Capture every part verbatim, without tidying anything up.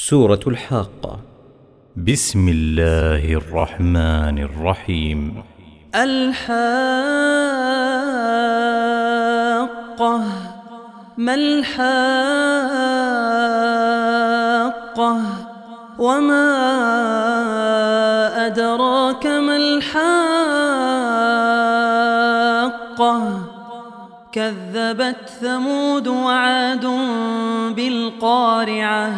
سورة الحاقة. بسم الله الرحمن الرحيم. الحاقة. ما الحاقة وما أدراك ما الحاقة. كذبت ثمود وعاد بالقارعة.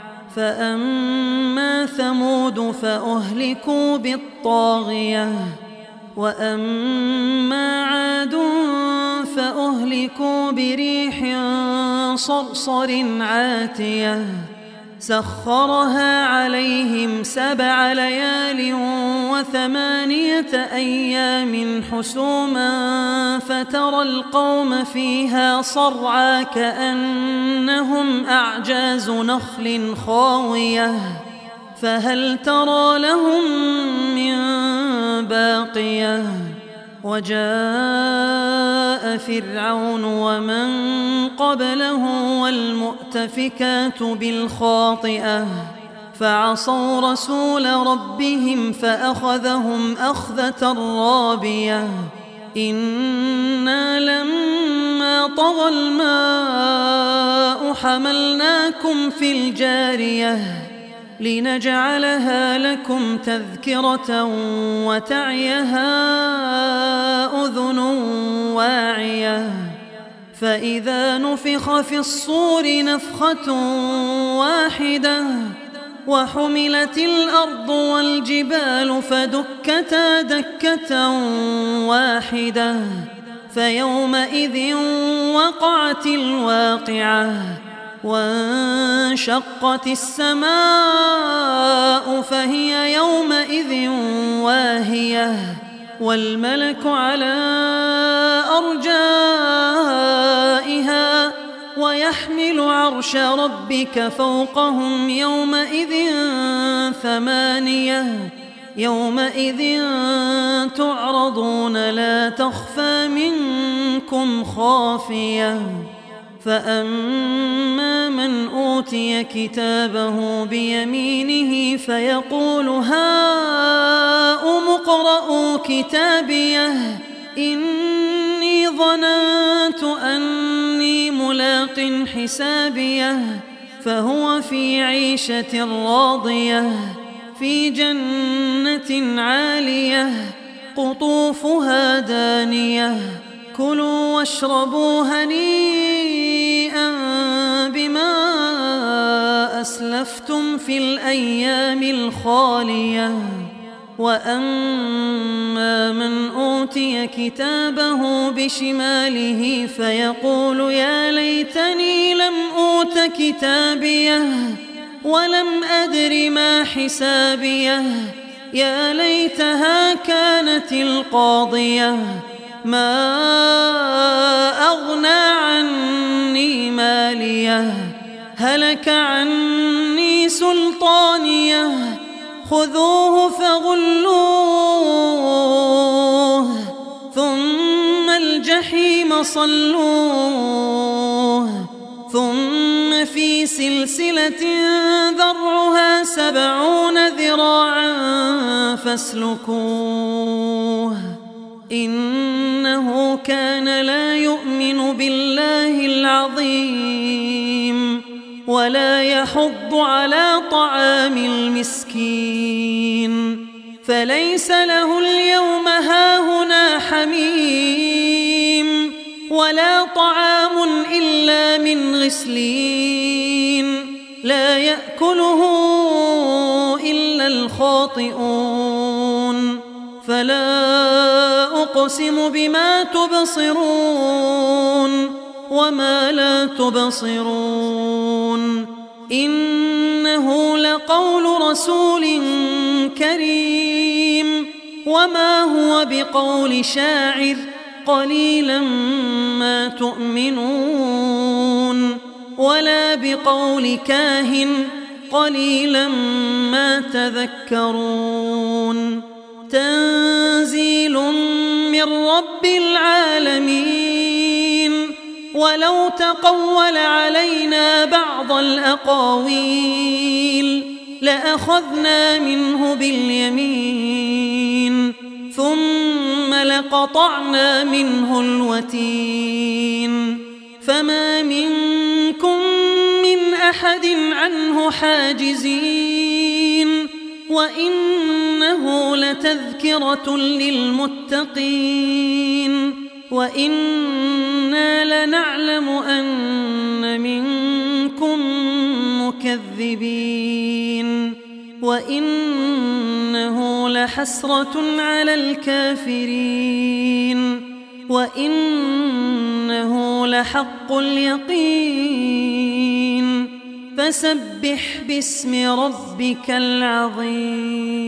فأما ثمود فأهلكوا بالطاغية وأما عاد فأهلكوا بريح صرصر عاتية سخرها عليهم سبع ليال وثمانية أيام حسوما فترى القوم فيها صرعى كأنهم أعجاز نخل خاوية فهل ترى لهم من باقية. وجاء فرعون ومن قبله والمؤتفكات بالخاطئة فعصوا رسول ربهم فأخذهم أخذة رابية. إنا لما طغى الماء حملناكم في الجارية لنجعلها لكم تذكرة وتعيها أذن واعية. فإذا نفخ في الصور نفخة واحدة وحملت الأرض والجبال فدكتا دكة واحدة فيومئذ وقعت الواقعة وانشقت السماء فهي يومئذ واهية والملك على أرجائها ويحمل عرش ربك فوقهم يومئذ ثمانية يومئذ تعرضون لا تخفى منكم خافية. فأما من أوتي كتابه بيمينه فيقول هاؤم اقرءوا كتابيه إني ظننت أني ملاق حسابيه فهو في عيشة راضية في جنة عالية قطوفها دانية كلوا واشربوا هنيئا بما أسلفتم في الأيام الخالية. وأما من أوتي كتابه بشماله فيقول يا ليتني لم أوت كتابيه ولم أدر ما حسابيه يا ليتها كانت القاضية ما أغنى عني ماليه هلك عني سلطانيه خذوه فغلوه ثم الجحيم صلوه ثم في سلسلة ذرعها سبعون ذراعا فاسلكوه إنه كان لا يؤمن بالله العظيم ولا يحض على طعام المسكين فليس له اليوم هاهنا حميم ولا طعام إلا من غسلين لا يأكله إلا الخاطئون. فلا أقسم بما تبصرون وما لا تبصرون إنه لقول رسول كريم وما هو بقول شاعر قليلا ما تؤمنون ولا بقول كاهن قليلا ما تذكرون. تنزيل من رب العالمين ولو تقول علينا بعض الأقاويل لأخذنا منه باليمين ثم لقطعنا منه الوتين فما منكم من أحد عنه حاجزين وإنه لتذكرة للمتقين وإنا لنعلم أن منكم مكذبين وإنه لحسرة على الكافرين وإنه لحق اليقين فسبح باسم ربك العظيم.